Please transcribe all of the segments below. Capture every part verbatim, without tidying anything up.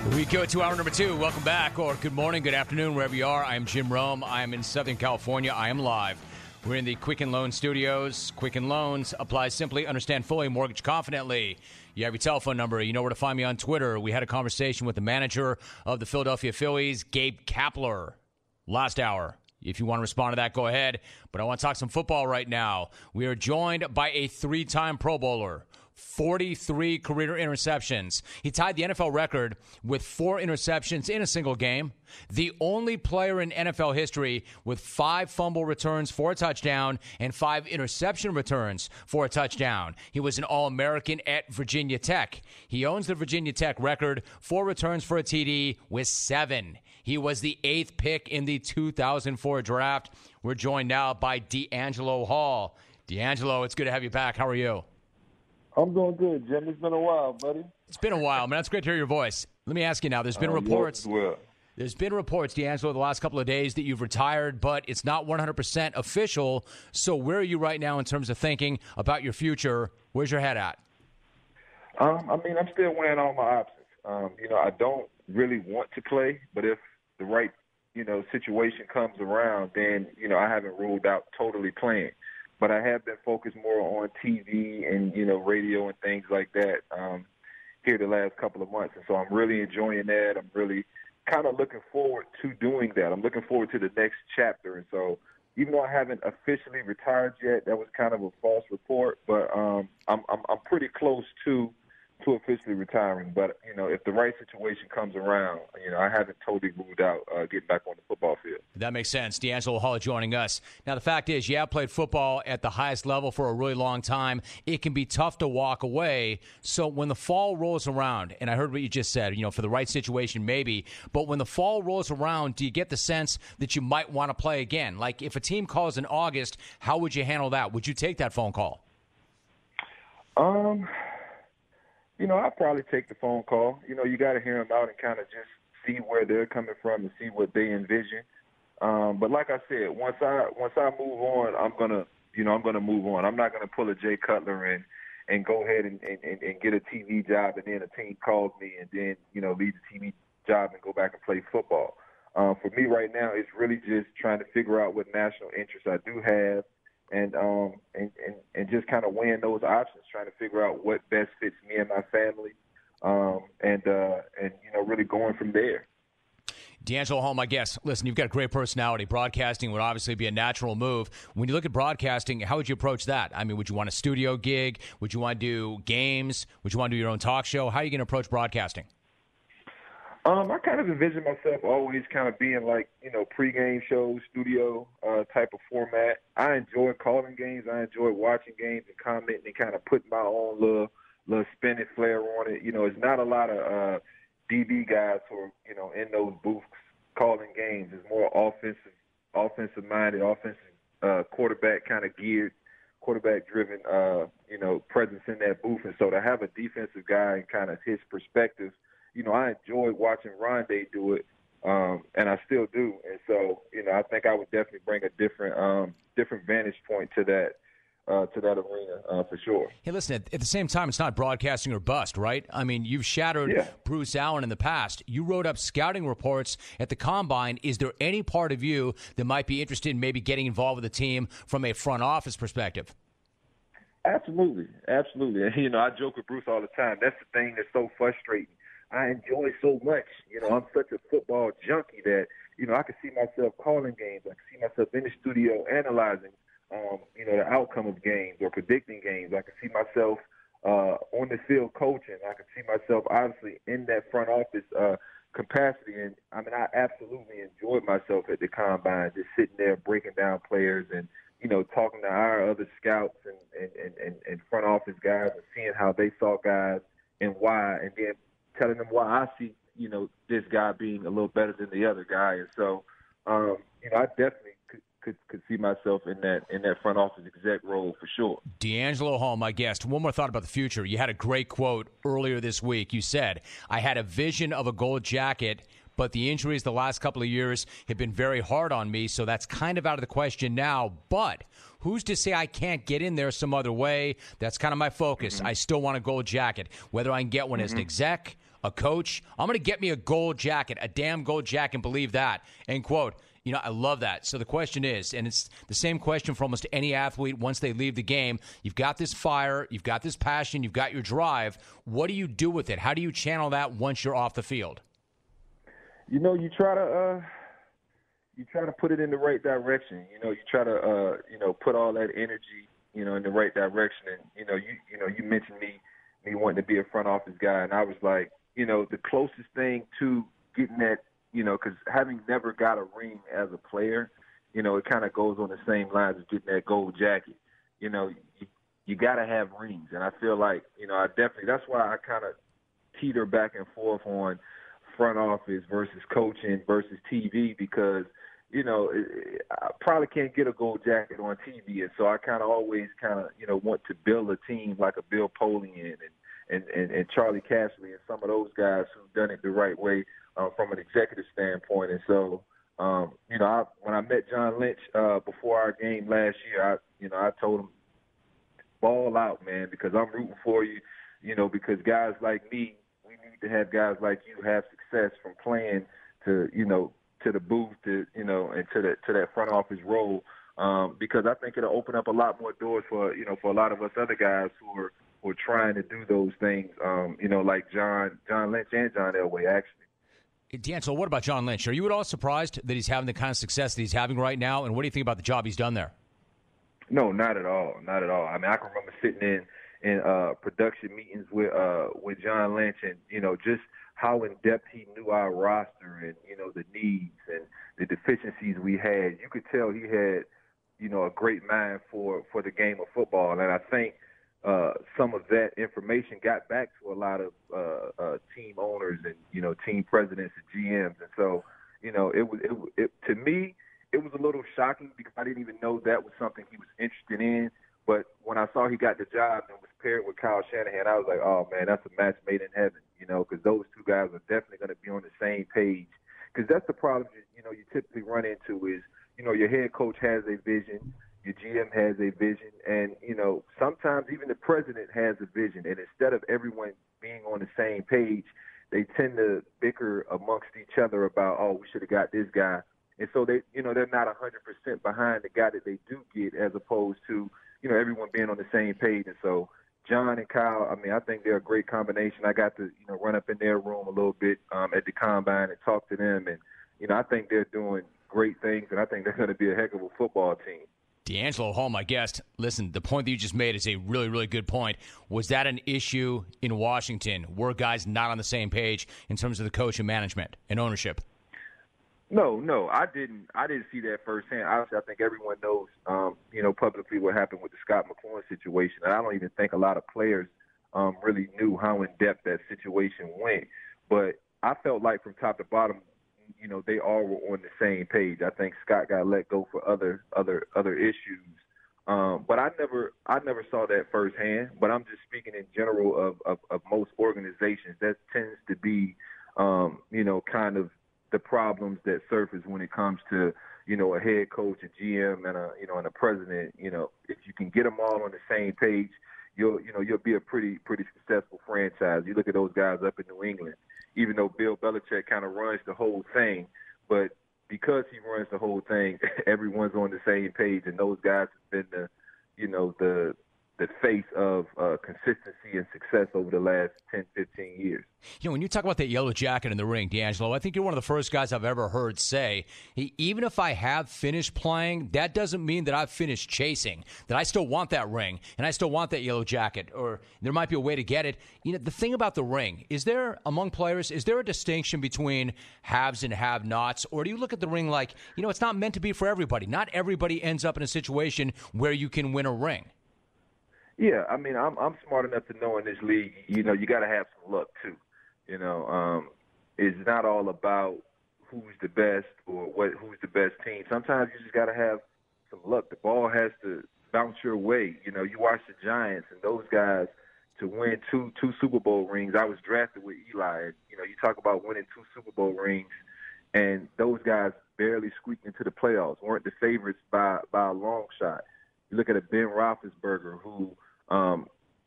We go to hour number two. Welcome back, or good morning, good afternoon, wherever you are. I am Jim Rome. I am in Southern California. I am live. We're in the Quicken Loan Studios. Quicken Loans applies simply, understand fully, mortgage confidently. You have your telephone number. You know where to find me on Twitter. We had a conversation with the manager of the Philadelphia Phillies, Gabe Kapler, last hour. If you want to respond to that, go ahead. But I want to talk some football right now. We are joined by a three-time Pro Bowler. forty-three career interceptions. He tied the N F L record with four interceptions in a single game. The only player in N F L history with five fumble returns for a touchdown and five interception returns for a touchdown. He was an All-American at Virginia Tech. He owns the Virginia Tech record for returns for a T D with seven. He was the eighth pick in the two thousand four draft. We're joined now by DeAngelo Hall. DeAngelo, it's good to have you back. How are you? I'm doing good, Jim. It's been a while, buddy. It's been a while, man. It's great to hear your voice. Let me ask you now. There's been uh, reports. Well. There's been reports, DeAngelo, the last couple of days that you've retired, but it's not one hundred percent official. So where are you right now in terms of thinking about your future? Where's your head at? Um, I mean, I'm still weighing all my options. Um, you know, I don't really want to play, but if the right, you know, situation comes around, then, you know, I haven't ruled out totally playing. But I have been focused more on T V and, you know, radio and things like that um, here the last couple of months. And so I'm really enjoying that. I'm really kind of looking forward to doing that. I'm looking forward to the next chapter. And so even though I haven't officially retired yet, that was kind of a false report, but um, I'm, I'm I'm pretty close to to officially retiring. But, you know, if the right situation comes around, you know, I haven't totally ruled out uh, getting back on the football field. That makes sense. DeAngelo Hall joining us. Now, the fact is, you have played football at the highest level for a really long time. It can be tough to walk away. So when the fall rolls around, and I heard what you just said, you know, for the right situation, maybe, but when the fall rolls around, do you get the sense that you might want to play again? Like, if a team calls in August, how would you handle that? Would you take that phone call? Um... You know, I'll probably take the phone call. You know, you got to hear them out and kind of just see where they're coming from and see what they envision. Um, but like I said, once I once I move on, I'm gonna, you know, I'm gonna move on. I'm not gonna pull a Jay Cutler and and go ahead and, and, and get a T V job, and then a team calls me and then, you know, leave the T V job and go back and play football. Um, for me right now, it's really just trying to figure out what national interests I do have. And, um, and, and, and just kind of weighing those options, trying to figure out what best fits me and my family, um, and, uh, and, you know, really going from there. DeAngelo Hall, my guest. Listen, you've got a great personality. Broadcasting would obviously be a natural move. When you look at broadcasting, how would you approach that? I mean, would you want a studio gig? Would you want to do games? Would you want to do your own talk show? How are you going to approach broadcasting? Um, I kind of envision myself always kind of being like, you know, pregame shows, studio uh, type of format. I enjoy calling games. I enjoy watching games and commenting and kind of putting my own little little spin and flair on it. You know, it's not a lot of uh, D B guys who are, you know, in those booths calling games. It's more offensive, offensive minded, offensive uh, quarterback kind of geared, quarterback driven, uh, you know, presence in that booth. And so to have a defensive guy and kind of his perspective, you know, I enjoyed watching Rondé do it, um, and I still do. And so, you know, I think I would definitely bring a different, um, different vantage point to that, uh, to that arena uh, for sure. Hey, listen, at, at the same time, it's not broadcasting or bust, right? I mean, you've shattered yeah. Bruce Allen in the past. You wrote up scouting reports at the Combine. Is there any part of you that might be interested in maybe getting involved with the team from a front office perspective? Absolutely, absolutely. And, you know, I joke with Bruce all the time. That's the thing that's so frustrating. I enjoy so much. You know, I'm such a football junkie that, you know, I can see myself calling games. I can see myself in the studio analyzing, um, you know, the outcome of games or predicting games. I can see myself uh, on the field coaching. I can see myself, obviously, in that front office uh, capacity. And, I mean, I absolutely enjoyed myself at the Combine, just sitting there breaking down players and, you know, talking to our other scouts and, and, and, and front office guys and seeing how they saw guys and why, and then telling them why I see, you know, this guy being a little better than the other guy. And so, um, you know, I definitely could, could could see myself in that in that front office exec role for sure. DeAngelo Hall, my guest. One more thought about the future. You had a great quote earlier this week. You said, I had a vision of a gold jacket, but the injuries the last couple of years have been very hard on me, so that's kind of out of the question now. But who's to say I can't get in there some other way? That's kind of my focus. Mm-hmm. I still want a gold jacket, whether I can get one mm-hmm. as an exec, a coach. I'm going to get me a gold jacket, a damn gold jacket, and believe that, end quote. You know, I love that. So the question is, and it's the same question for almost any athlete once they leave the game, you've got this fire, you've got this passion, you've got your drive. What do you do with it? How do you channel that once you're off the field? You know, you try to uh, you try to put it in the right direction. You know, you try to uh, you know, put all that energy, you know, in the right direction. And you know, you you know, you mentioned me me wanting to be a front office guy, and I was like, you know, the closest thing to getting that. You know, because having never got a ring as a player, you know, it kind of goes on the same lines as getting that gold jacket. You know, you, you got to have rings. And I feel like, you know, I definitely, that's why I kind of teeter back and forth on front office versus coaching versus T V because, you know, it, I probably can't get a gold jacket on T V. And so I kind of always kind of, you know, want to build a team like a Bill Polian and, and, and, and Charlie Casserly and some of those guys who've done it the right way. Uh, from an executive standpoint. And so, um, you know, I, when I met John Lynch uh, before our game last year, I, you know, I told him, ball out, man, because I'm rooting for you, you know, because guys like me, we need to have guys like you have success from playing to, you know, to the booth, to, you know, and to, the, to that front office role, um, because I think it'll open up a lot more doors for, you know, for a lot of us other guys who are, who are trying to do those things, um, you know, like John, John Lynch and John Elway, actually. D'Angelo, what about John Lynch? Are you at all surprised that he's having the kind of success that he's having right now? And what do you think about the job he's done there? No, not at all. Not at all. I mean, I can remember sitting in in uh, production meetings with uh, with John Lynch, and you know, just how in depth he knew our roster, and you know, the needs and the deficiencies we had. You could tell he had, you know, a great mind for for the game of football, and I think. Uh, some of that information got back to a lot of uh, uh, team owners and you know team presidents and G Ms, and so you know it was it, it to me it was a little shocking because I didn't even know that was something he was interested in. But when I saw he got the job and was paired with Kyle Shanahan, I was like, oh man, that's a match made in heaven, you know, because those two guys are definitely going to be on the same page. Because that's the problem you know you typically run into is you know your head coach has a vision. Your G M has a vision, and, you know, sometimes even the president has a vision. And instead of everyone being on the same page, they tend to bicker amongst each other about, oh, we should have got this guy. And so they, you know, they're not one hundred percent behind the guy that they do get as opposed to, you know, everyone being on the same page. And so John and Kyle, I mean, I think they're a great combination. I got to, you know, run up in their room a little bit um, at the Combine and talk to them. And, you know, I think they're doing great things, and I think they're going to be a heck of a football team. D'Angelo Hall, my guest. Listen, the point that you just made is a really, really good point. Was that an issue in Washington? Were guys not on the same page in terms of the coach and management and ownership? No, no, I didn't. I didn't see that firsthand. Obviously, I think everyone knows, um, you know, publicly what happened with the Scott McCloughan situation. And I don't even think a lot of players um, really knew how in depth that situation went. But I felt like from top to bottom, you know, they all were on the same page. I think Scott got let go for other other other issues. Um, but I never I never saw that firsthand. But I'm just speaking in general of, of, of most organizations. That tends to be, um, you know, kind of the problems that surface when it comes to, you know, a head coach, a G M, and a you know, and a president. You know, if you can get them all on the same page, you'll you know you'll be a pretty pretty successful franchise. You look at those guys up in New England. Even though Bill Belichick kind of runs the whole thing, but because he runs the whole thing, everyone's on the same page, and those guys have been the, you know, the the face of uh, consistency and success over the last ten, fifteen years. You know, when you talk about that yellow jacket in the ring, D'Angelo, I think you're one of the first guys I've ever heard say, even if I have finished playing, that doesn't mean that I've finished chasing, that I still want that ring, and I still want that yellow jacket, or there might be a way to get it. You know, the thing about the ring, is there, among players, is there a distinction between haves and have-nots, or do you look at the ring like, you know, it's not meant to be for everybody. Not everybody ends up in a situation where you can win a ring. Yeah, I mean, I'm I'm smart enough to know in this league, you know, you got to have some luck too. You know, um, it's not all about who's the best or what who's the best team. Sometimes you just got to have some luck. The ball has to bounce your way. You know, you watch the Giants and those guys to win two two Super Bowl rings. I was drafted with Eli. And, you know, you talk about winning two Super Bowl rings, and those guys barely squeaked into the playoffs, weren't the favorites by by a long shot. You look at a Ben Roethlisberger who. Um,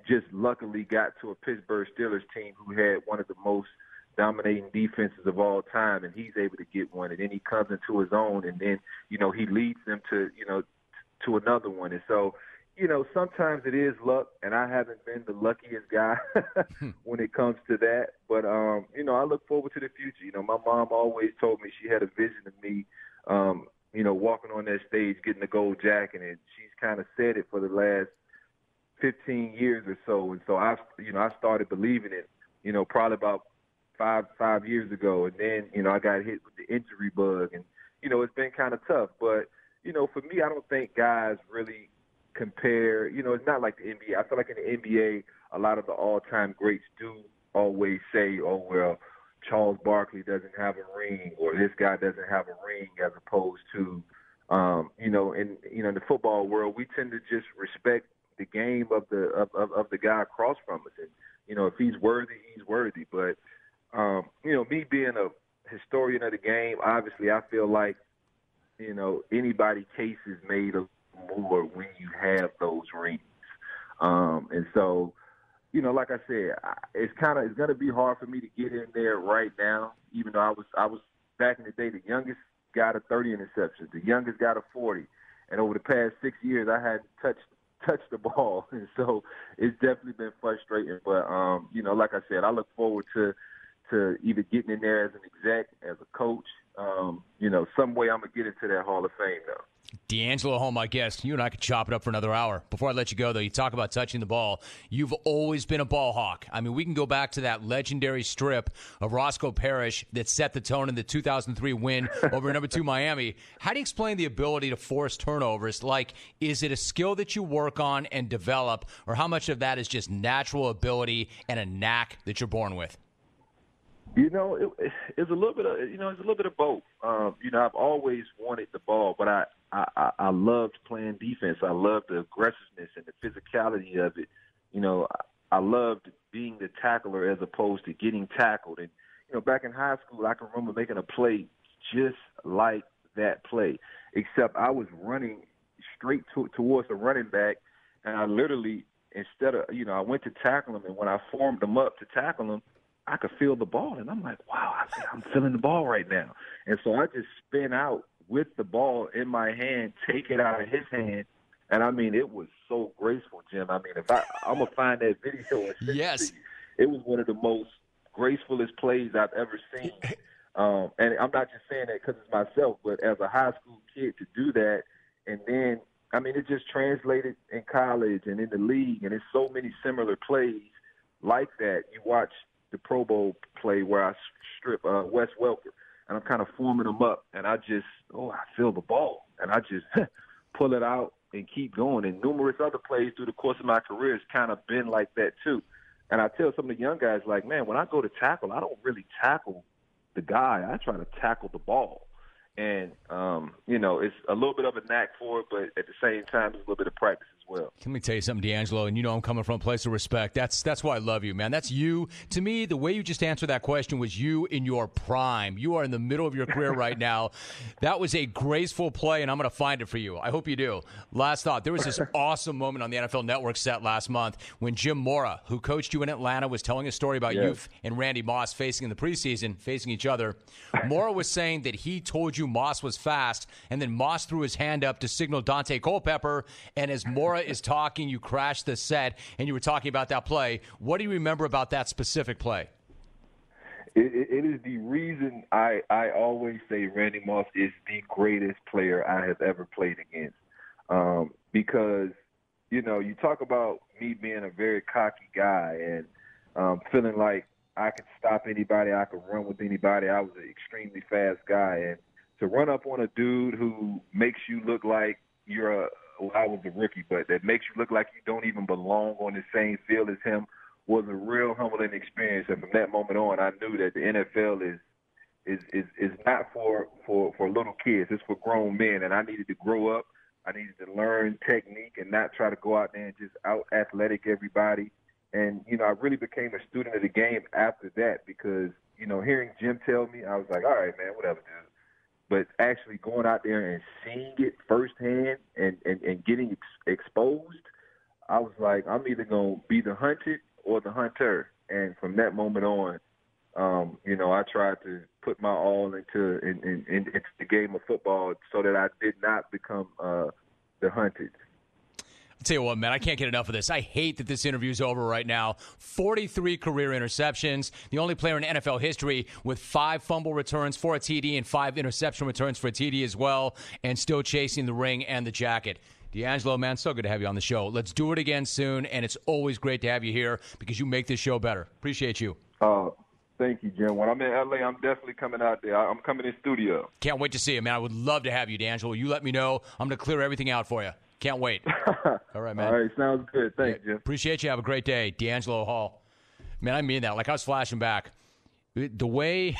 just luckily got to a Pittsburgh Steelers team who had one of the most dominating defenses of all time, and he's able to get one, and then he comes into his own, and then, you know, he leads them to, you know, to another one. And so, you know, sometimes it is luck, and I haven't been the luckiest guy when it comes to that. But, um, you know, I look forward to the future. You know, my mom always told me she had a vision of me, um, you know, walking on that stage, getting the gold jacket, and she's kind of said it for the last fifteen years or so. And so I, you know, I started believing it, you know, probably about five, five years ago. And then, you know, I got hit with the injury bug, and, you know, it's been kind of tough. But, you know, for me, I don't think guys really compare. You know, it's not like the N B A. I feel like in the N B A, a lot of the all-time greats do always say, oh, well, Charles Barkley doesn't have a ring, or this guy doesn't have a ring, as opposed to, um, you know, in, you know, in the football world, we tend to just respect the game of the of, of, of the guy across from us. And, you know, if he's worthy, he's worthy. But, um, you know, me being a historian of the game, obviously I feel like, you know, anybody's case is made of more when you have those rings. Um, and so, you know, like I said, I, it's kind of it's going to be hard for me to get in there right now, even though I was I was back in the day, the youngest got a thirty interceptions, the youngest got a forty. And over the past six years, I hadn't touched touched the ball. And so it's definitely been frustrating. But, um, you know, like I said, I look forward to to either getting in there as an exec, as a coach. Um, you know, some way I'm going to get into that Hall of Fame, though. DeAngelo Hall, my guest. You and I could chop it up for another hour. Before I let you go, though, you talk about touching the ball. You've always been a ball hawk. I mean, we can go back to that legendary strip of Roscoe Parrish that set the tone in the two thousand three win over number two Miami. How do you explain the ability to force turnovers? Like, is it a skill that you work on and develop, or how much of that is just natural ability and a knack that you're born with? You know, it, it's a little bit of you know, it's a little bit of both. Um, you know, I've always wanted the ball, but I, I, I loved playing defense. I loved the aggressiveness and the physicality of it. You know, I, I loved being the tackler as opposed to getting tackled. And you know, back in high school, I can remember making a play just like that play, except I was running straight to, towards the running back, and I literally, instead of you know, I went to tackle him, and when I formed him up to tackle him, I could feel the ball, and I'm like, wow, I'm feeling the ball right now. And so I just spin out with the ball in my hand, take it out of his hand, and I mean, it was so graceful, Jim. I mean, if I, I'm gonna find that video and send yes, it to you. It was one of the most gracefulest plays I've ever seen. Um, and I'm not just saying that because it's myself, but as a high school kid to do that, and then I mean, it just translated in college and in the league, and it's so many similar plays like that. You watch the Pro Bowl play where I strip uh, Wes Welker, and I'm kind of forming him up, and I just, oh, I feel the ball, and I just pull it out and keep going. And numerous other plays through the course of my career has kind of been like that too. And I tell some of the young guys, like, man, when I go to tackle, I don't really tackle the guy. I try to tackle the ball. And, um, you know, it's a little bit of a knack for it, but at the same time, it's a little bit of practice as well. Let me tell you something, DeAngelo, and you know I'm coming from a place of respect. That's that's why I love you, man. That's you. To me, the way you just answered that question was you in your prime. You are in the middle of your career right now. That was a graceful play, and I'm going to find it for you. I hope you do. Last thought, there was this awesome moment on the N F L Network set last month when Jim Mora, who coached you in Atlanta, was telling a story about yes. you and Randy Moss facing in the preseason, facing each other. Mora was saying that he told you Moss was fast, and then Moss threw his hand up to signal Dante Culpepper, and as Mora is talking, you crashed the set, and you were talking about that play. What do you remember about that specific play? It, it, it is the reason I, I always say Randy Moss is the greatest player I have ever played against. Um, because, you know, you talk about me being a very cocky guy and um, feeling like I could stop anybody, I could run with anybody. I was an extremely fast guy. And to run up on a dude who makes you look like you're a well, I was a rookie, but that makes you look like you don't even belong on the same field as him was a real humbling experience. And from that moment on, I knew that the N F L is is is, is not for, for, for little kids. It's for grown men. And I needed to grow up. I needed to learn technique and not try to go out there and just out-athletic everybody. And, you know, I really became a student of the game after that because, you know, hearing Jim tell me, I was like, all right, man, whatever, dude. But actually going out there and seeing it firsthand and, and, and getting ex- exposed, I was like, I'm either going to be the hunted or the hunter. And from that moment on, um, you know, I tried to put my all into, in, in, in, into the game of football so that I did not become uh, the hunted. I'll tell you what, man, I can't get enough of this. I hate that this interview's over right now. forty-three career interceptions, the only player in N F L history with five fumble returns for a T D and five interception returns for a T D as well, and still chasing the ring and the jacket. DeAngelo, man, so good to have you on the show. Let's do it again soon, and it's always great to have you here because you make this show better. Appreciate you. Uh, thank you, Jim. When I'm in L A, I'm definitely coming out there. I'm coming in studio. Can't wait to see you, man. I would love to have you, DeAngelo. You let me know. I'm going to clear everything out for you. Can't wait. All right, man. All right, sounds good. Thanks, yeah, Jim. Appreciate you. Have a great day. DeAngelo Hall. Man, I mean that. Like, I was flashing back. The way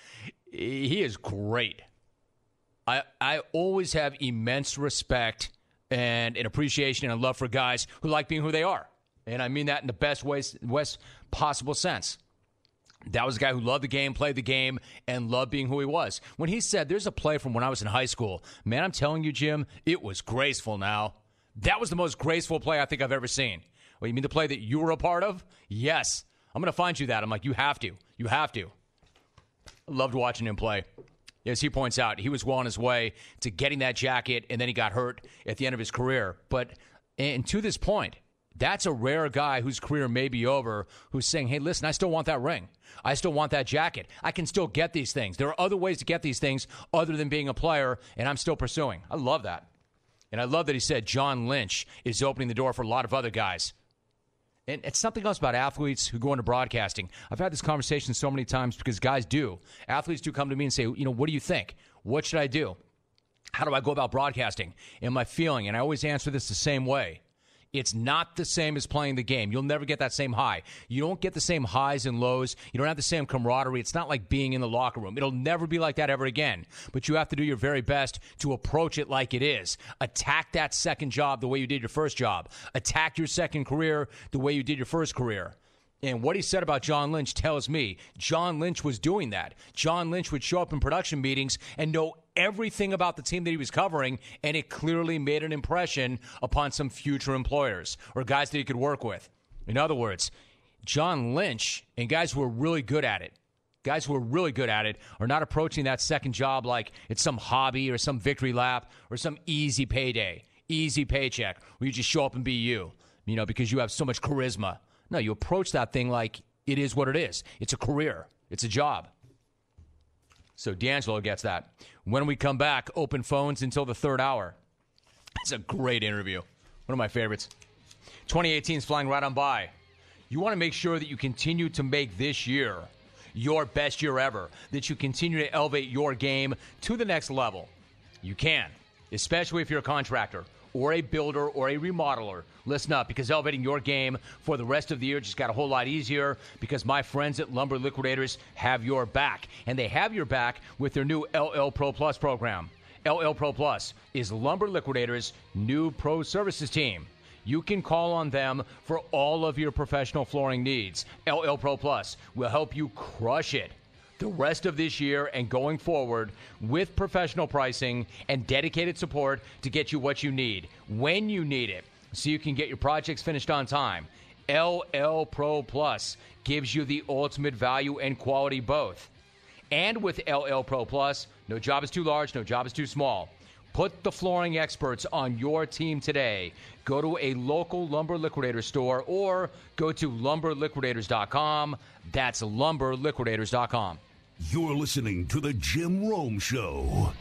he is great. I I always have immense respect and an appreciation and a love for guys who like being who they are. And I mean that in the best ways, best possible sense. That was a guy who loved the game, played the game, and loved being who he was. When he said, there's a play from when I was in high school, man, I'm telling you, Jim, it was graceful now. That was the most graceful play I think I've ever seen. Well, you mean the play that you were a part of? Yes. I'm going to find you that. I'm like, you have to. You have to. I loved watching him play. As he points out, he was well on his way to getting that jacket, and then he got hurt at the end of his career. But and to this point, that's a rare guy whose career may be over who's saying, hey, listen, I still want that ring. I still want that jacket. I can still get these things. There are other ways to get these things other than being a player, and I'm still pursuing. I love that. And I love that he said John Lynch is opening the door for a lot of other guys. And it's something else about athletes who go into broadcasting. I've had this conversation so many times because guys do. Athletes do come to me and say, you know, what do you think? What should I do? How do I go about broadcasting? Am I feeling? And I always answer this the same way. It's not the same as playing the game. You'll never get that same high. You don't get the same highs and lows. You don't have the same camaraderie. It's not like being in the locker room. It'll never be like that ever again. But you have to do your very best to approach it like it is. Attack that second job the way you did your first job. Attack your second career the way you did your first career. And what he said about John Lynch tells me John Lynch was doing that. John Lynch would show up in production meetings and know everything about the team that he was covering, and it clearly made an impression upon some future employers or guys that he could work with. In other words, John Lynch and guys who are really good at it, guys who are really good at it are not approaching that second job like it's some hobby or some victory lap or some easy payday, easy paycheck where you just show up and be you, you know, because you have so much charisma. No, you approach that thing like it is what it is. It's a career. It's a job. So DeAngelo gets that. When we come back, open phones until the third hour. It's a great interview. One of my favorites. twenty eighteen is flying right on by. You want to make sure that you continue to make this year your best year ever, that you continue to elevate your game to the next level. You can, especially if you're a contractor or a builder or a remodeler. Listen up, because elevating your game for the rest of the year just got a whole lot easier because my friends at Lumber Liquidators have your back. And they have your back with their new L L Pro Plus program. L L Pro Plus is Lumber Liquidators' new pro services team. You can call on them for all of your professional flooring needs. L L Pro Plus will help you crush it the rest of this year and going forward with professional pricing and dedicated support to get you what you need, when you need it, so you can get your projects finished on time. L L Pro Plus gives you the ultimate value and quality both. And with L L Pro Plus, no job is too large, no job is too small. Put the flooring experts on your team today. Go to a local Lumber Liquidator store or go to lumber liquidators dot com. That's lumber liquidators dot com. You're listening to The Jim Rome Show.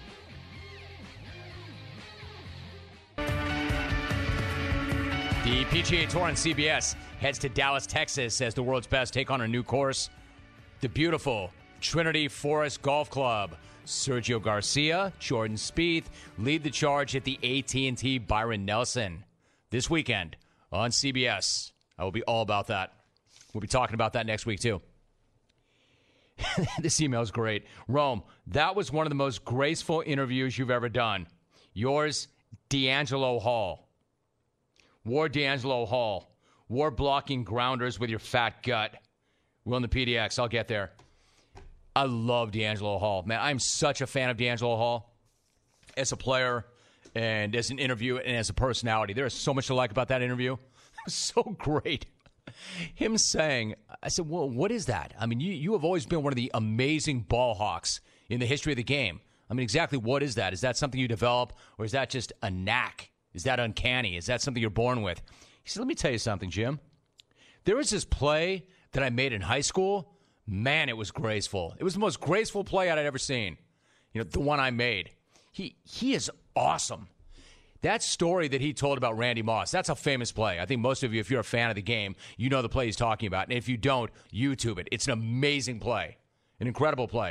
The P G A Tour on C B S heads to Dallas, Texas as the world's best take on a new course. The beautiful Trinity Forest Golf Club. Sergio Garcia, Jordan Spieth lead the charge at the A T and T Byron Nelson this weekend on C B S. I will be all about that. We'll be talking about that next week, too. This email is great. Rome, that was one of the most graceful interviews you've ever done. Yours, DeAngelo Hall. Ward DeAngelo Hall. War blocking grounders with your fat gut. We're on the P D X. I'll get there. I love DeAngelo Hall. Man, I'm such a fan of DeAngelo Hall as a player, and as an interview and as a personality. There is so much to like about that interview. It was so great. Him saying, I said, well, what is that? I mean, you, you have always been one of the amazing ball hawks in the history of the game. I mean, exactly what is that? Is that something you develop, or is that just a knack? Is that uncanny? Is that something you're born with? He said, let me tell you something, Jim. There was this play that I made in high school. Man, it was graceful. It was the most graceful play I'd ever seen. You know, the one I made. He he is awesome. That story that he told about Randy Moss, that's a famous play. I think most of you, if you're a fan of the game, you know the play he's talking about. And if you don't, YouTube it. It's an amazing play. An incredible play.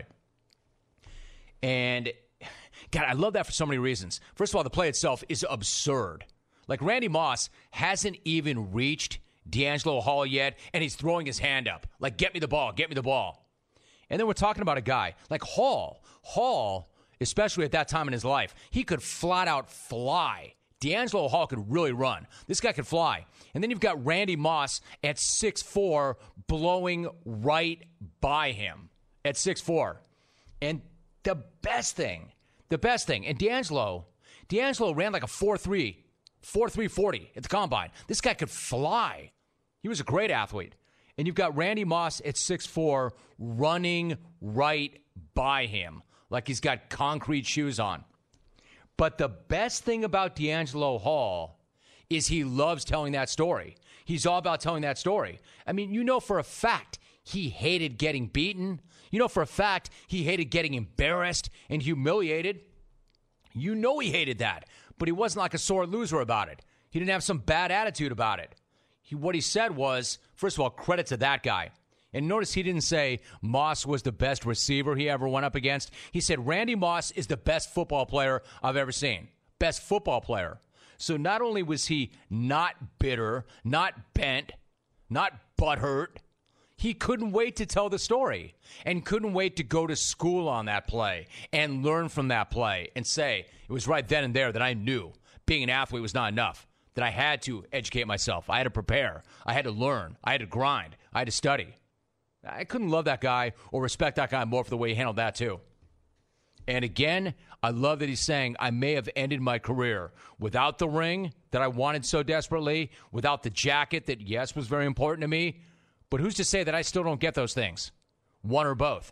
And, God, I love that for so many reasons. First of all, the play itself is absurd. Like, Randy Moss hasn't even reached D'Angelo Hall yet, and he's throwing his hand up. Like, get me the ball, get me the ball. And then we're talking about a guy like Hall. Hall, especially at that time in his life, he could flat out fly. D'Angelo Hall could really run. This guy could fly. And then you've got Randy Moss at six foot four blowing right by him at six foot four. And the best thing, the best thing, and D'Angelo, D'Angelo ran like a four three, four three forty at the combine. This guy could fly. He was a great athlete. And you've got Randy Moss at six foot four running right by him like he's got concrete shoes on. But the best thing about D'Angelo Hall is he loves telling that story. He's all about telling that story. I mean, you know for a fact he hated getting beaten. You know for a fact he hated getting embarrassed and humiliated. You know he hated that, but he wasn't like a sore loser about it. He didn't have some bad attitude about it. He, what he said was, first of all, credit to that guy. And notice he didn't say Moss was the best receiver he ever went up against. He said Randy Moss is the best football player I've ever seen. Best football player. So not only was he not bitter, not bent, not butthurt, he couldn't wait to tell the story and couldn't wait to go to school on that play and learn from that play and say it was right then and there that I knew being an athlete was not enough, that I had to educate myself. I had to prepare. I had to learn. I had to grind. I had to study. I couldn't love that guy or respect that guy more for the way he handled that too. And again, I love that he's saying I may have ended my career without the ring that I wanted so desperately, without the jacket that, yes, was very important to me. But who's to say that I still don't get those things? One or both.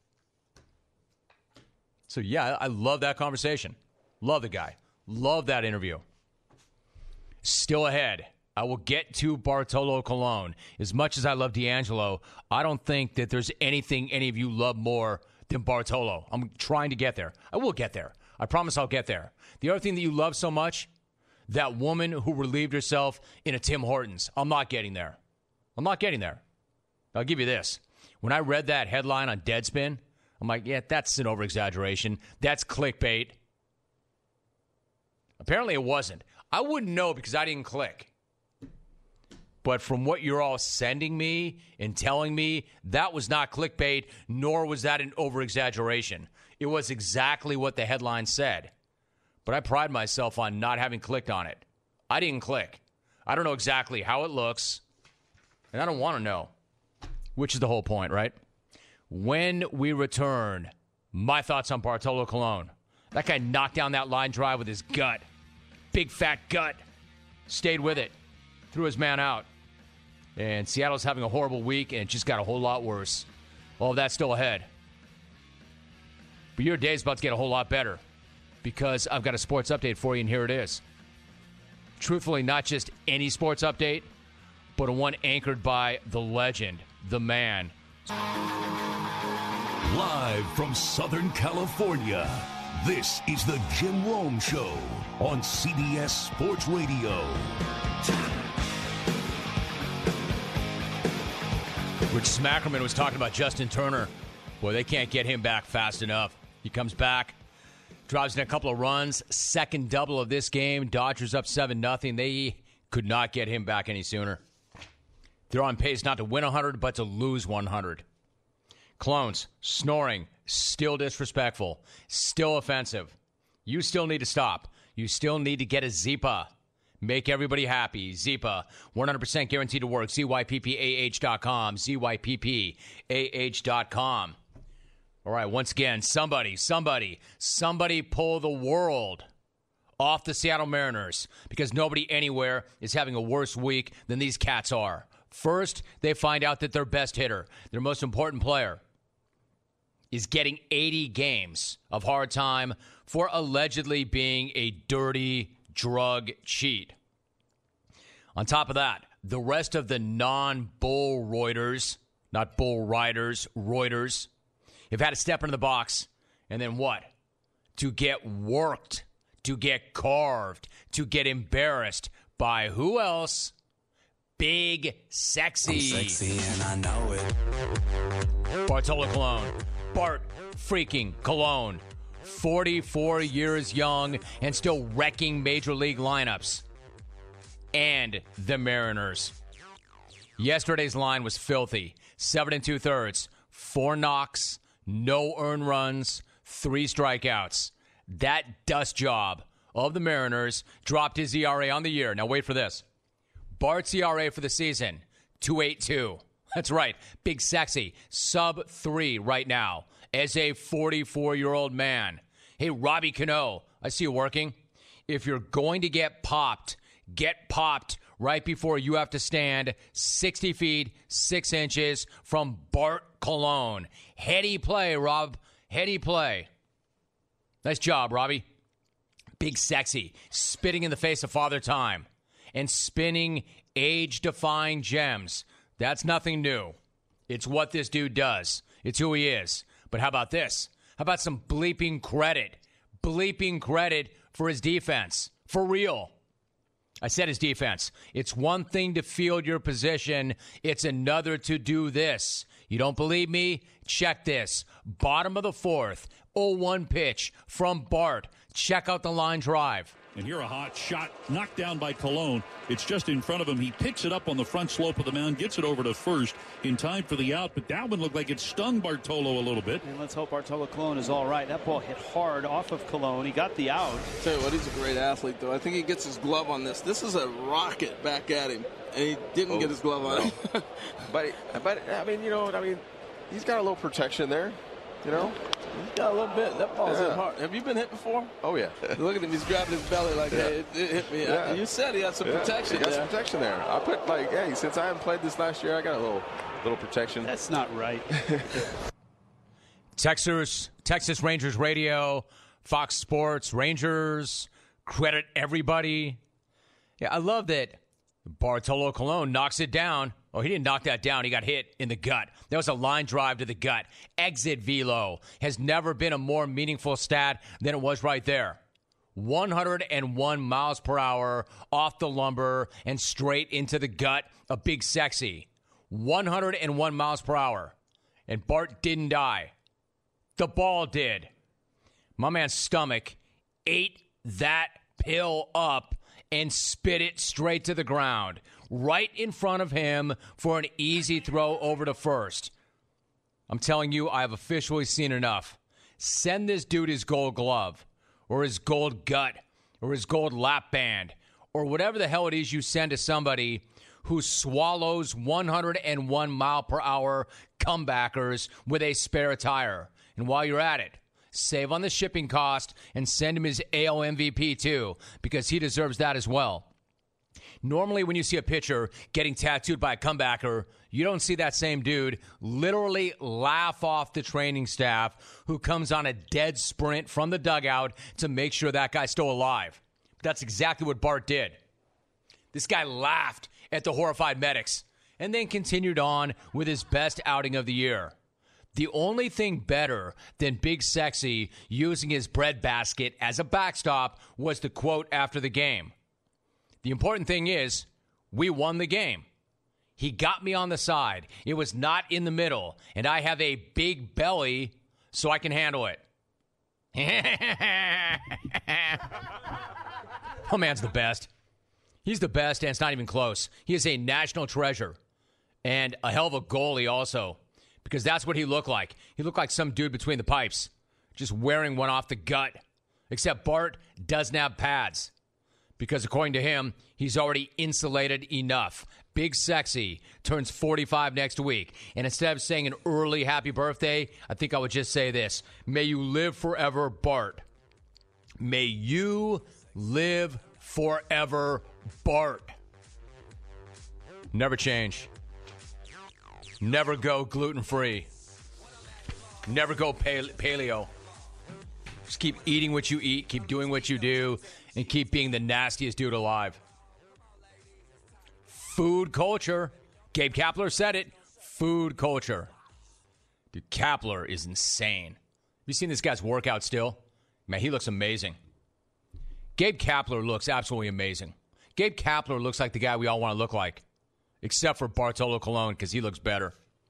So, yeah, I love that conversation. Love the guy. Love that interview. Still ahead, I will get to Bartolo Colon. As much as I love D'Angelo, I don't think that there's anything any of you love more than Bartolo. I'm trying to get there. I will get there. I promise I'll get there. The other thing that you love so much, that woman who relieved herself in a Tim Hortons. I'm not getting there. I'm not getting there. I'll give you this. When I read that headline on Deadspin, I'm like, yeah, that's an over-exaggeration. That's clickbait. Apparently it wasn't. I wouldn't know because I didn't click. But from what you're all sending me and telling me, that was not clickbait, nor was that an over-exaggeration. It was exactly what the headline said. But I pride myself on not having clicked on it. I didn't click. I don't know exactly how it looks, and I don't want to know. Which is the whole point, right? When we return, my thoughts on Bartolo Colon. That guy knocked down that line drive with his gut. Big fat gut. Stayed with it. Threw his man out. And Seattle's having a horrible week, and it just got a whole lot worse. All of that's still ahead. But your day's about to get a whole lot better because I've got a sports update for you, and here it is. Truthfully, not just any sports update, but a one anchored by the legend, the man. Live from Southern California, this is the Jim Rome Show on C B S Sports Radio. Rich Smackerman was talking about Justin Turner. Boy, they can't get him back fast enough. He comes back, drives in a couple of runs, second double of this game. Dodgers up seven nothing. They could not get him back any sooner. They're on pace not to win one hundred, but to lose one hundred. Clones, snoring, still disrespectful, still offensive. You still need to stop. You still need to get a Zipa. Make everybody happy. Zipa, one hundred percent guaranteed to work. Z Y P P A H dot com. Z Y P P A H dot com. All right, once again, somebody, somebody, somebody pull the world off the Seattle Mariners because nobody anywhere is having a worse week than these cats are. First, they find out that their best hitter, their most important player, is getting eighty games of hard time for allegedly being a dirty drug cheat. On top of that, the rest of the non-bull Reuters, not bull riders, Reuters, have had to step into the box and then what? To get worked, to get carved, to get embarrassed by who else? Big Sexy. I'm sexy and I know it. Bartolo Colon. Bart freaking Colon. forty-four years young and still wrecking major league lineups. And the Mariners. Yesterday's line was filthy. Seven and two-thirds. Four knocks, no earned runs, three strikeouts. That dust job of the Mariners dropped his E R A on the year. Now wait for this. Bart's E R A for the season, two point eight two. That's right, Big Sexy, sub three right now as a forty-four-year-old man. Hey, Robbie Cano, I see you working. If you're going to get popped, get popped right before you have to stand sixty feet, six inches from Bart Colon. Heady play, Rob. Heady play. Nice job, Robbie. Big Sexy, spitting in the face of Father Time and spinning age-defying gems. That's nothing new. It's what this dude does. It's who he is. But how about this? How about some bleeping credit? Bleeping credit for his defense. For real. I said his defense. It's one thing to field your position. It's another to do this. You don't believe me? Check this. Bottom of the fourth, oh one pitch from Bart. Check out the line drive. And here a hot shot knocked down by Colon. It's just in front of him. He picks it up on the front slope of the mound, gets it over to first in time for the out. But that one looked like it stung Bartolo a little bit. And let's hope Bartolo Colon is all right. That ball hit hard off of Colon. He got the out. I'll tell you what, he's a great athlete, though. I think he gets his glove on this. This is a rocket back at him. And he didn't oh, get his glove on no. but, but, I mean, you know, I mean, he's got a little protection there, you know. He's got a little bit. That ball's yeah. hit hard. Have you been hit before? Oh, yeah. Look at him. He's grabbing his belly like, yeah. hey, it, it hit me. Yeah. You said he had some yeah. protection he got there. some protection there. I put, like, hey, since I haven't played this last year, I got a little little protection. That's not right. Texas, Texas Rangers Radio, Fox Sports, Rangers, credit everybody. Yeah, I love that Bartolo Colon knocks it down. Oh, he didn't knock that down. He got hit in the gut. That was a line drive to the gut. Exit velo has never been a more meaningful stat than it was right there. one hundred one miles per hour off the lumbar and straight into the gut of Big Sexy. one hundred one miles per hour. And Bart didn't die. The ball did. My man's stomach ate that pill up and spit it straight to the ground, right in front of him for an easy throw over to first. I'm telling you, I have officially seen enough. Send this dude his gold glove, or his gold gut, or his gold lap band, or whatever the hell it is you send to somebody who swallows one hundred one mile per hour comebackers with a spare tire. And while you're at it, save on the shipping cost and send him his A L M V P too, because he deserves that as well. Normally when you see a pitcher getting tattooed by a comebacker, you don't see that same dude literally laugh off the training staff who comes on a dead sprint from the dugout to make sure that guy's still alive. That's exactly what Bart did. This guy laughed at the horrified medics and then continued on with his best outing of the year. The only thing better than Big Sexy using his breadbasket as a backstop was the quote after the game. The important thing is, we won the game. He got me on the side. It was not in the middle, and I have a big belly, so I can handle it. Oh, man's the best. He's the best, and it's not even close. He is a national treasure and a hell of a goalie also, because that's what he looked like. He looked like some dude between the pipes, just wearing one off the gut. Except Bart doesn't have pads, because according to him, he's already insulated enough. Big Sexy turns forty-five next week. And instead of saying an early happy birthday, I think I would just say this. May you live forever, Bart. May you Live forever, Bart. Never change. Never go gluten-free. Never go pale- paleo. Just keep eating what you eat, keep doing what you do, and keep being the nastiest dude alive. Food culture. Gabe Kapler said it. Food culture. Dude, Kapler is insane. Have you seen this guy's workout still? Man, he looks amazing. Gabe Kapler looks absolutely amazing. Gabe Kapler looks like the guy we all want to look like, except for Bartolo Colon, because he looks better.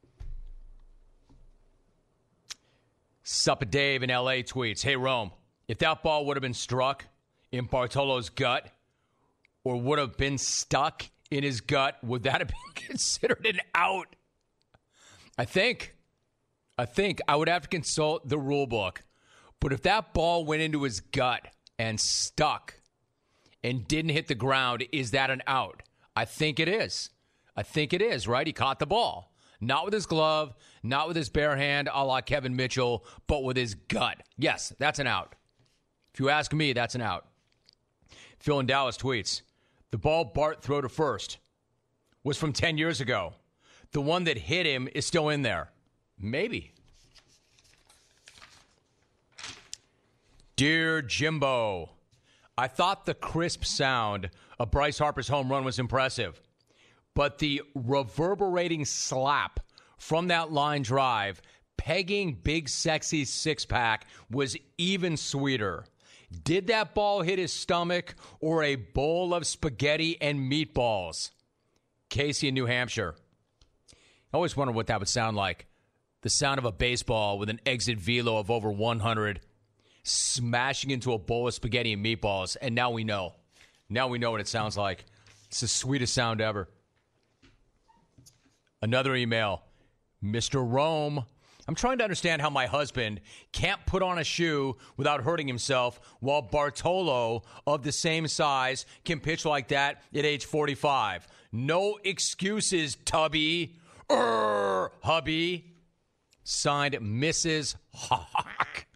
Suppa Dave in L A tweets, hey, Rome, if that ball would have been struck in Bartolo's gut or would have been stuck in his gut, would that have been considered an out? I think. I think I would have to consult the rule book. But if that ball went into his gut and stuck and didn't hit the ground, is that an out? I think it is. I think it is, right? He caught the ball. Not with his glove, not with his bare hand, a la Kevin Mitchell, but with his gut. Yes, that's an out. If you ask me, that's an out. Phil in Dallas tweets, the ball Bart threw to first was from ten years ago. The one that hit him is still in there. Maybe. Dear Jimbo, I thought the crisp sound of Bryce Harper's home run was impressive, but the reverberating slap from that line drive, pegging Big Sexy's six-pack, was even sweeter. Did that ball hit his stomach or a bowl of spaghetti and meatballs? Casey in New Hampshire. I always wondered what that would sound like. The sound of a baseball with an exit velo of over one hundred smashing into a bowl of spaghetti and meatballs, and now we know. Now we know what it sounds like. It's the sweetest sound ever. Another email. Mister Rome, I'm trying to understand how my husband can't put on a shoe without hurting himself while Bartolo, of the same size, can pitch like that at age forty-five. No excuses, Tubby. Err, hubby. Signed, Missus Hawk.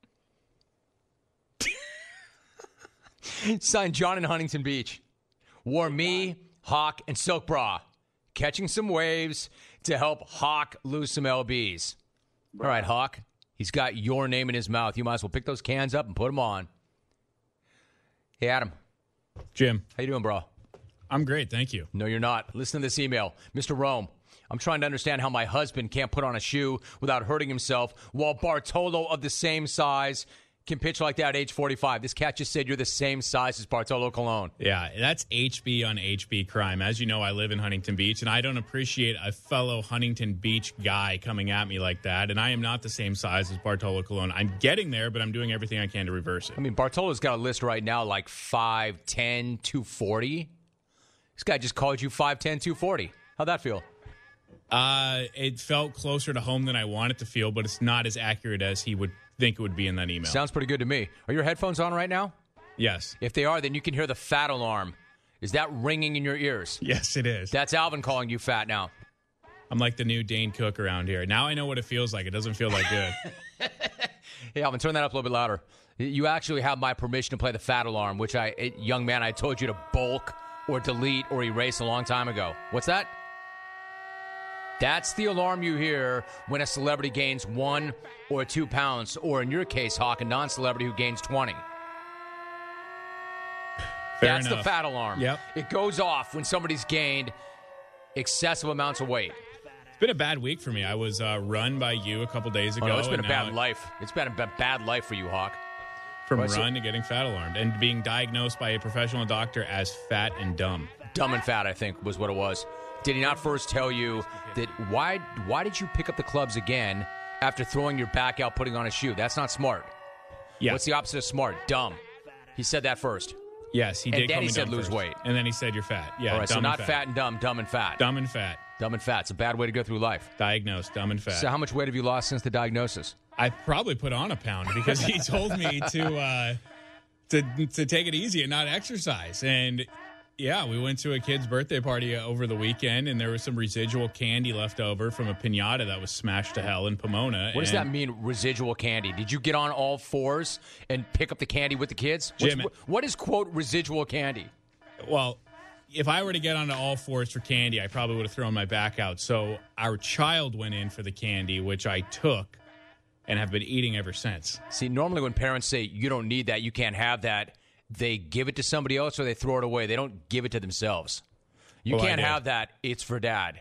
Signed, John in Huntington Beach. Wore me, Hawk, and Silk Bra. Catching some waves to help Hawk lose some L Bs. All right, Hawk. He's got your name in his mouth. You might as well pick those cans up and put them on. Hey, Adam. Jim. How you doing, bro? I'm great, thank you. No, you're not. Listen to this email. Mister Rome, I'm trying to understand how my husband can't put on a shoe without hurting himself while Bartolo, of the same size, can pitch like that at age forty-five. This cat just said you're the same size as Bartolo Colon. Yeah, that's H B on H B crime. As you know, I live in Huntington Beach, and I don't appreciate a fellow Huntington Beach guy coming at me like that, and I am not the same size as Bartolo Colon. I'm getting there, but I'm doing everything I can to reverse it. I mean, Bartolo's got a list right now like five ten, two forty. This guy just called you five ten, two forty. How'd that feel? Uh, it felt closer to home than I want it to feel, but it's not as accurate as he would think it would be in that email. Sounds pretty good to me. Are your headphones on right now? Yes. If they are, then you can hear the fat alarm. Is that ringing in your ears? Yes, it is. That's Alvin calling you fat now. I'm like the new Dane Cook around here. Now I know what it feels like. It doesn't feel like good. Hey, Alvin, turn that up a little bit louder. You actually have my permission to play the fat alarm, which I, young man, I told you to bulk or delete or erase a long time ago. What's that? That's the alarm you hear when a celebrity gains one or two pounds, or in your case, Hawk, a non-celebrity who gains twenty. Fair That's enough. the fat alarm. Yep. It goes off when somebody's gained excessive amounts of weight. It's been a bad week for me. I was uh, run by you a couple days ago. Oh, no, it's been a and bad now life. It's been a b- bad life for you, Hawk. From What's run it? to getting fat alarmed and being diagnosed by a professional doctor as fat and dumb. Dumb and fat, I think, was what it was. Did he not first tell you that why why did you pick up the clubs again after throwing your back out, putting on a shoe? That's not smart. Yeah. What's the opposite of smart? Dumb. He said that first. Yes, he And did. then call he me said dumb lose first. weight. And then he said you're fat. Yeah, All right, dumb so not and fat. and dumb, dumb and fat. Dumb and fat. Dumb and fat. It's a bad way to go through life. Diagnosed, dumb and fat. So how much weight have you lost since the diagnosis? I probably put on a pound because he told me to uh, to to take it easy and not exercise. And Yeah, we went to a kid's birthday party over the weekend, and there was some residual candy left over from a piñata that was smashed to hell in Pomona. What does that mean, residual candy? Did you get on all fours and pick up the candy with the kids? What's, Jim, what is, quote, residual candy? Well, if I were to get onto all fours for candy, I probably would have thrown my back out. So our child went in for the candy, which I took and have been eating ever since. See, normally when parents say, you don't need that, you can't have that, they give it to somebody else or they throw it away. They don't give it to themselves. You Well, can't have that. It's for dad.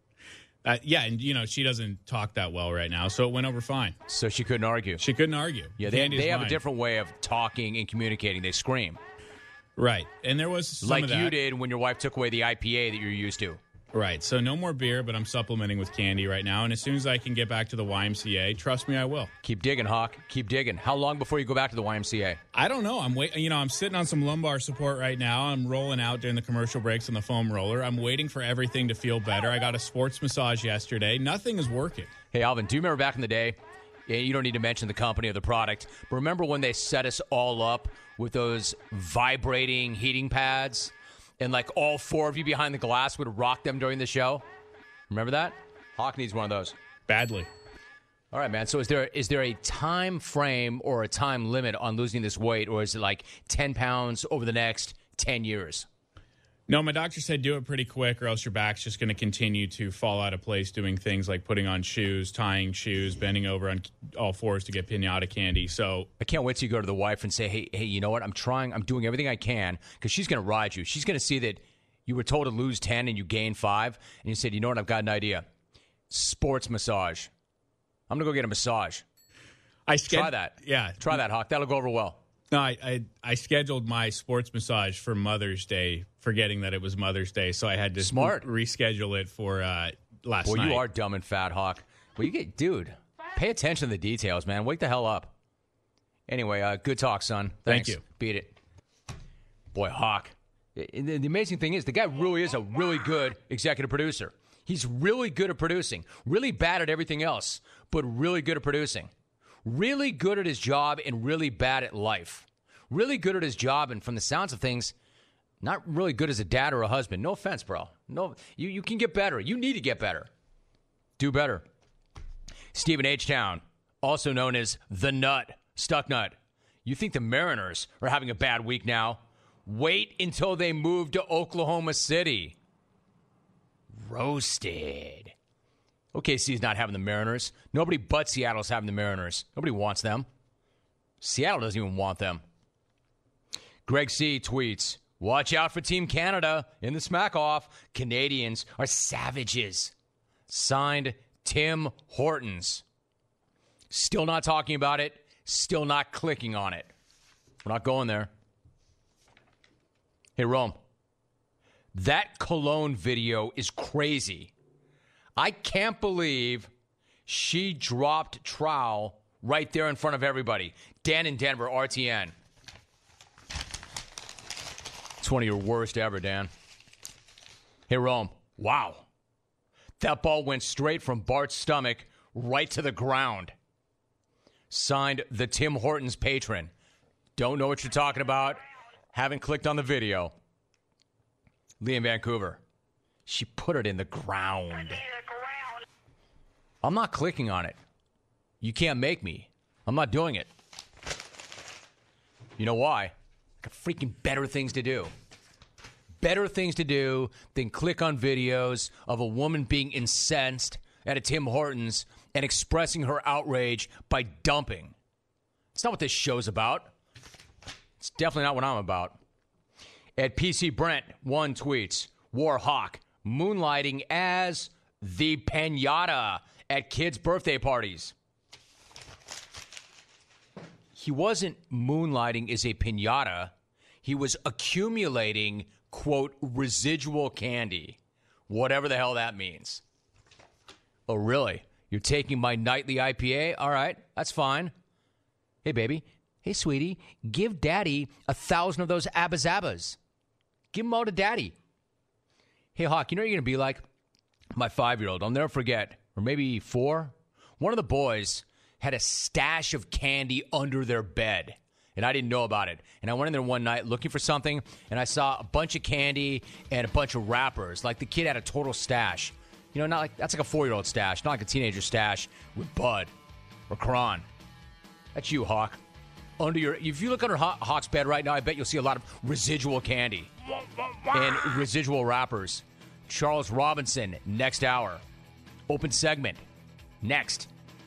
Uh, yeah, and, you know, she doesn't talk that well right now, so it went over fine. So she couldn't argue. She couldn't argue. Yeah, they, Candy is they have mine. a different way of talking and communicating. They scream. Right, and there was some like of that. you did when your wife took away the I P A that you're used to. Right, so no more beer, but I'm supplementing with candy right now, and as soon as I can get back to the Y M C A, trust me, I will. Keep digging, Hawk. Keep digging. How long before you go back to the Y M C A? I don't know. I'm wait. You know, I'm sitting on some lumbar support right now. I'm rolling out during the commercial breaks on the foam roller. I'm waiting for everything to feel better. I got a sports massage yesterday. Nothing is working. Hey, Alvin, do you remember back in the day? Yeah, you don't need to mention the company or the product, but remember when they set us all up with those vibrating heating pads, and like all four of you behind the glass would rock them during the show? Remember that? Hawk needs one of those. Badly. All right, man. So is there is there a time frame or a time limit on losing this weight, or is it like ten pounds over the next ten years? No, my doctor said do it pretty quick or else your back's just going to continue to fall out of place doing things like putting on shoes, tying shoes, bending over on all fours to get piñata candy. So I can't wait till you go to the wife and say, hey, hey, you know what? I'm trying. I'm doing everything I can, because she's going to ride you. She's going to see that you were told to lose ten and you gained five. And you said, you know what? I've got an idea. Sports massage. I'm going to go get a massage. I sched- Try that. Yeah. Try that, Hawk. That'll go over well. No, I, I I scheduled my sports massage for Mother's Day, forgetting that it was Mother's Day, so I had to Smart. re- reschedule it for uh, last Boy, night. you are dumb and fat, Hawk. Well, you get, dude, pay attention to the details, man. Wake the hell up. Anyway, uh, good talk, son. Thanks. Thank you. Beat it. Boy, Hawk. And the amazing thing is, the guy really is a really good executive producer. He's really good at producing, really bad at everything else, but really good at producing. Really good at his job and really bad at life. Really good at his job, and from the sounds of things, not really good as a dad or a husband. No offense, bro. No, you, you can get better. You need to get better. Do better. Stephen H-Town, also known as The Nut, Stuck Nut. You think the Mariners are having a bad week now? Wait until they move to Oklahoma City. Roasted. O K C's not having the Mariners. Nobody but Seattle's having the Mariners. Nobody wants them. Seattle doesn't even want them. Greg C. tweets, watch out for Team Canada in the smack-off. Canadians are savages. Signed, Tim Hortons. Still not talking about it. Still not clicking on it. We're not going there. Hey, Rome. That cologne video is crazy. I can't believe she dropped trowel right there in front of everybody. Dan in Denver, R T N. It's one of your worst ever, Dan. Hey, Rome. Wow. That ball went straight from Bart's stomach right to the ground. Signed, the Tim Hortons patron. Don't know what you're talking about. Haven't clicked on the video. Lee in Vancouver. She put it in the ground. I'm not clicking on it. You can't make me. I'm not doing it. You know why? I got freaking better things to do. Better things to do than click on videos of a woman being incensed at a Tim Hortons and expressing her outrage by dumping. It's not what this show's about. It's definitely not what I'm about. At P C Brent, one tweets, War Hawk, moonlighting as the piñata at kids' birthday parties. He wasn't moonlighting as a piñata. He was accumulating, quote, residual candy. Whatever the hell that means. Oh, really? You're taking my nightly I P A? All right, that's fine. Hey, baby. Hey, sweetie. Give daddy a thousand of those Abba Zabbas. Give them all to daddy. Hey, Hawk, you know what you're going to be like? My five-year-old, I'll never forget, or maybe four, one of the boys had a stash of candy under their bed. and I didn't know about it. And I went in there one night looking for something, and I saw a bunch of candy and a bunch of wrappers. Like the kid had a total stash. You know, not like that's like a four-year-old stash, not like a teenager stash with Bud or Kron. That's you, Hawk. Under your, if you look under Hawk's bed right now, I bet you'll see a lot of residual candy and residual wrappers. Charles Robinson, next hour. Open segment, next.